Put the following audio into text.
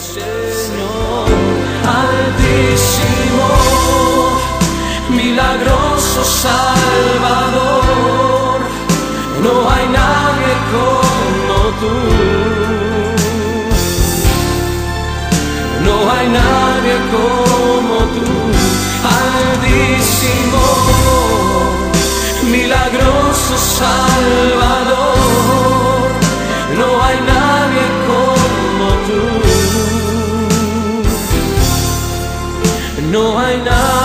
Señor altísimo, milagroso Salvador, no hay nadie como tú, no hay nadie como tú, altísimo, milagroso Salvador, no hay nadie como tú, no hay nadie.